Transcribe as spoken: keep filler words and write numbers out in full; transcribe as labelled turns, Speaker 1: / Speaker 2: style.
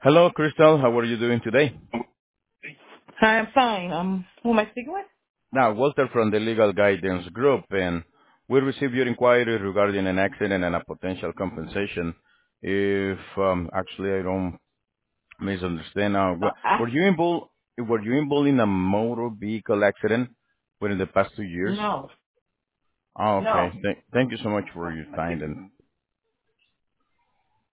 Speaker 1: Hello, Crystal. How are you doing today?
Speaker 2: Hi, I'm fine. Um, who am I speaking with?
Speaker 1: Now, Walter from the Legal Guidance Group, and we received your inquiry regarding an accident and a potential compensation. If um, actually I don't misunderstand, uh,
Speaker 2: Uh,
Speaker 1: were
Speaker 2: I,
Speaker 1: were you involved? Were you involved in a motor vehicle accident within the past two years?
Speaker 2: no,
Speaker 1: Oh, okay.
Speaker 2: no.
Speaker 1: Thank, thank you so much for your time.